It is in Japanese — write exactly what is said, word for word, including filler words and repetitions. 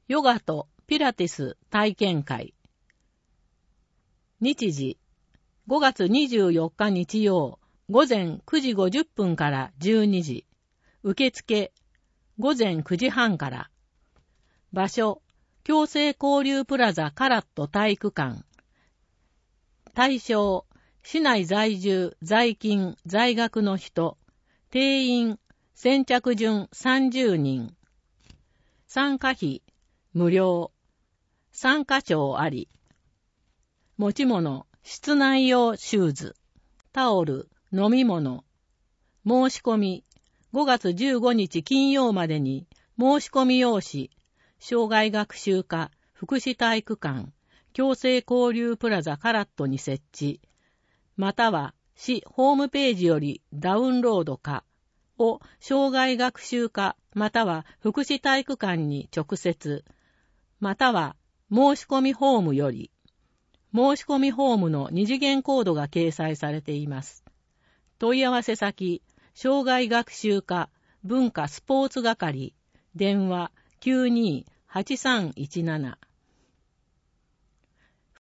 ヨガとピラティス体験会。日時、ごがつにじゅうよっか日曜、午前くじごじゅっぷんからじゅうにじ。受付、午前くじはんから。場所、共生交流プラザカラット体育館。対象、市内在住、在勤、在学の人。定員、先着順さんじゅうにん。参加費、無料。参加証あり。持ち物、室内用シューズ、タオル、飲み物。申し込み、ごがつじゅうごにち金曜までに申し込み用紙、障害学習課福祉体育館、共生交流プラザカラットに設置、または市ホームページよりダウンロードかを障害学習課または福祉体育館に直接、または申し込みフォームより、申し込みフォームの二次元コードが掲載されています。問い合わせ先、障害学習課文化スポーツ係、電話 きゅうにーはちさんいちなな